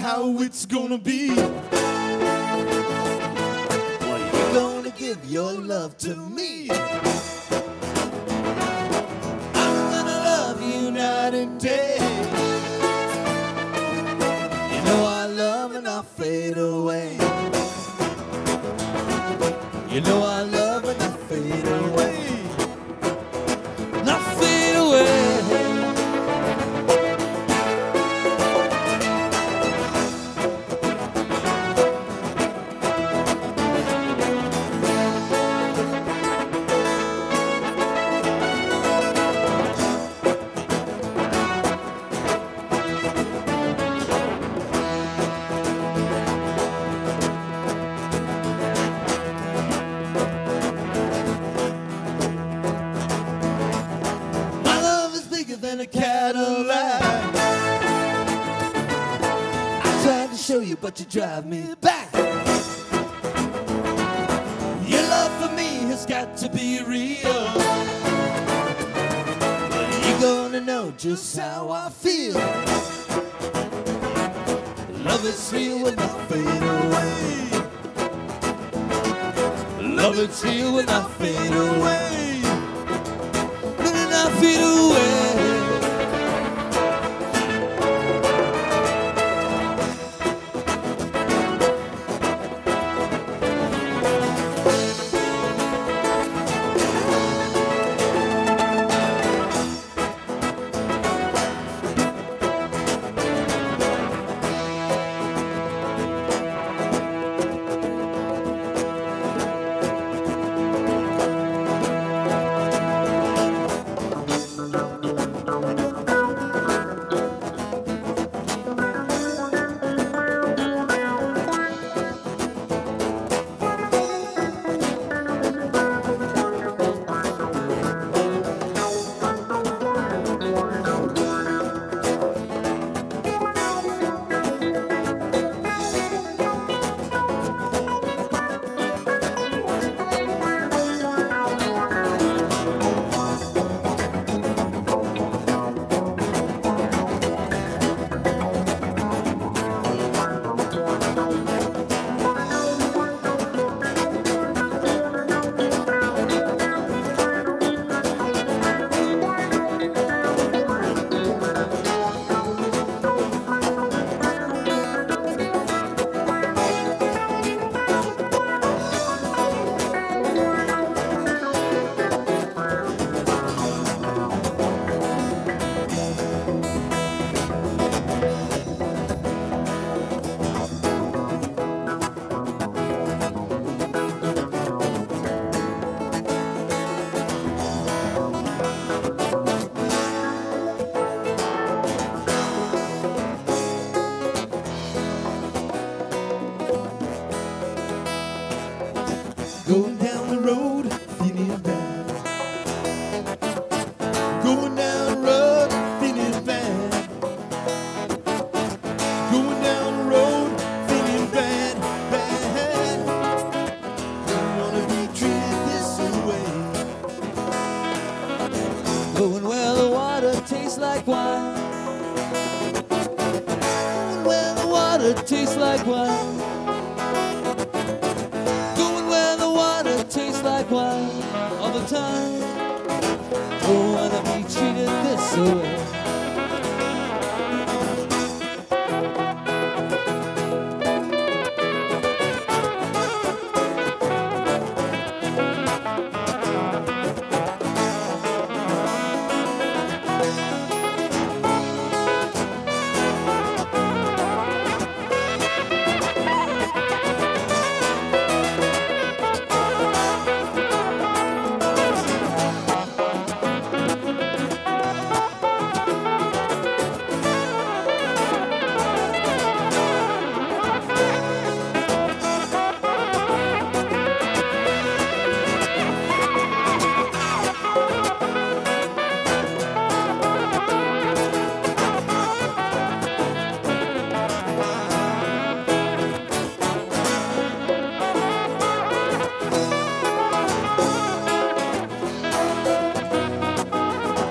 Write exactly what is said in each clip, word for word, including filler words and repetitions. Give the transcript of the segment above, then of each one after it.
how it's gonna be. Well, you're gonna give your love to me. I'm gonna love you night and day. You know I love and I fade away. You know I love and I fade away. And I fade away. Than a Cadillac. I tried to show you, but you drive me back. Your love for me has got to be real. You're gonna know just how I feel. Love is real when I fade away. Love is real when I fade away. When I fade away. Going down the road, feeling bad. Going down the road, feeling bad. Going down the road, feeling bad, bad. Don't wanna be treated this way. Going where the water tastes like wine. Going where the water tastes like wine. Tastes like wine all the time. Don't wanna be treated this way.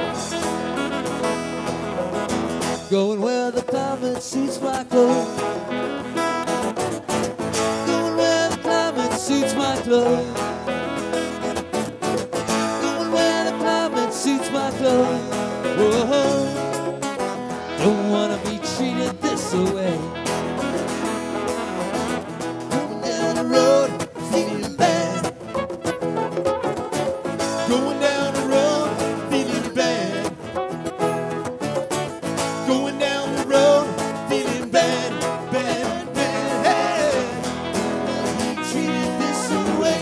Going where the climate suits my clothes. my clothes. Going where the climate suits my clothes. Whoa, don't wanna be treated this way. Going down the road, feeling bad. Going down the road, feeling bad. Going down the road, feeling bad, bad, bad. Don't wanna be treated this way.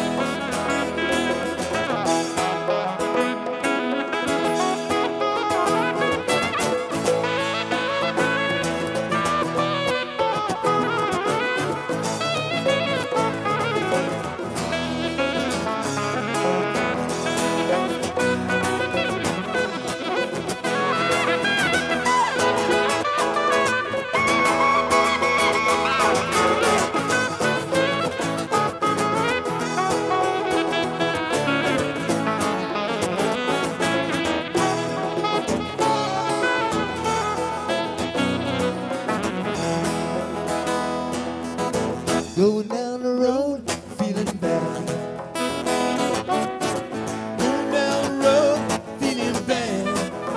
Going down the road, feeling bad. Going down the road, feeling bad.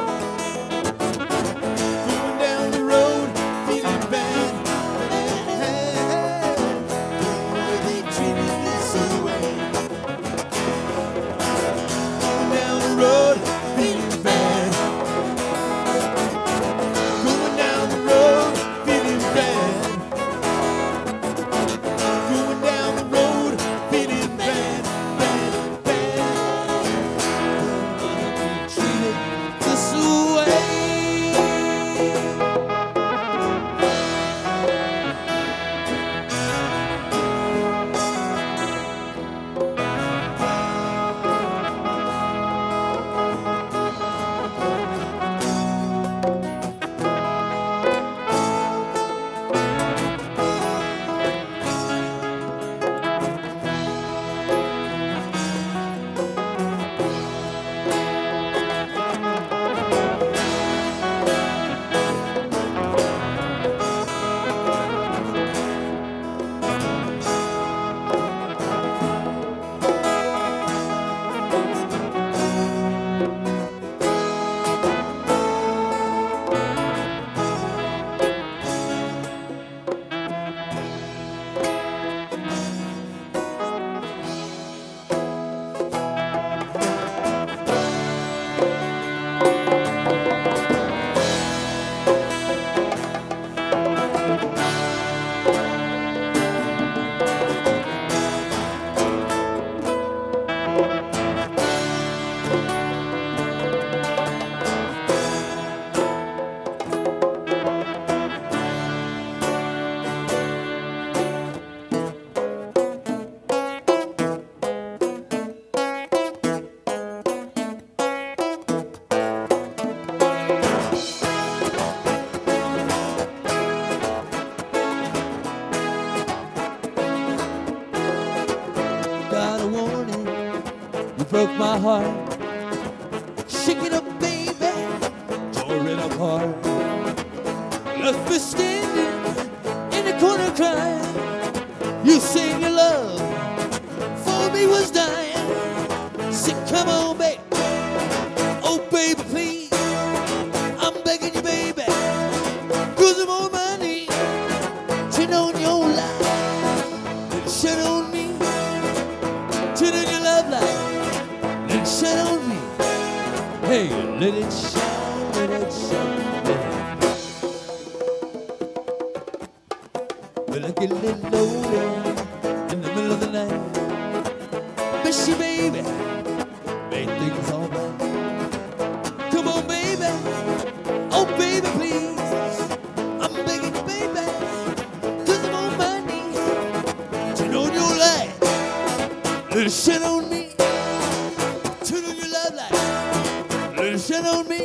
Going down the road, feeling bad. Don't wanna be treated this way. Going down the road, feeling bad. Going down the road, feeling bad. Going down the road, feeling bad, bad, bad. Don't wanna be treated this way. Got a warning, you broke my heart. Shake it up, baby, tore it apart. Left me standing in the corner crying. You saying your love for me was dying. Say, come on, baby, oh baby, please, I'm begging you, baby, 'cause I'm on my knees. Turn on your light, shine on me. Turn on your love light, let it shine on me. Hey, let it shine, let it shine, let it. Well, I get a little loaded in the middle of the night. Miss you, baby, make things all right. Come on, baby, oh baby, please, I'm begging you, baby, 'cause I'm on my knees. Turn on your light, let it shine on me. Turn on your love light, let it shine on me.